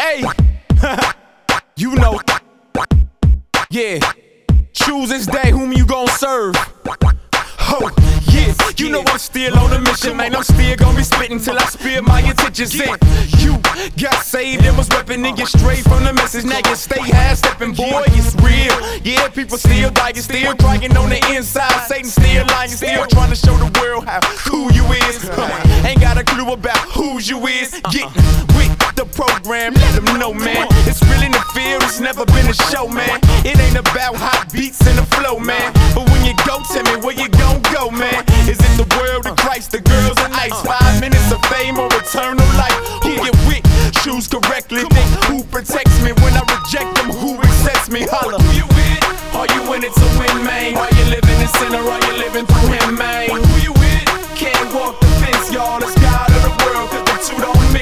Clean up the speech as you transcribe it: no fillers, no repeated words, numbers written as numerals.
Hey, you know, yeah. Choose this day whom you gon' serve. Oh, yeah, you know I'm still on a mission, man. I'm still gon' be spittin' till I spill my intentions in. You got saved and was reppin' and get straight from the message. Now you stay half-steppin', boy, it's real. Yeah, people still dying, still crying on the inside. Satan still lying, still trying to show the world how cool you is. Ain't got a clue about who you is. Get with the program, let them know, man. It's real in the field, it's never been a show, man. It ain't about hot beats and the flow, man. But when you go, tell me where you gon' go, man. Is it the world of Christ, the girls and ice? 5 minutes of fame or eternal life? Who get with, choose correctly. Think who protects me when I reject them, who accepts me? Holla. Who you with? Are you in it to win, man? Are you living in sin or are you living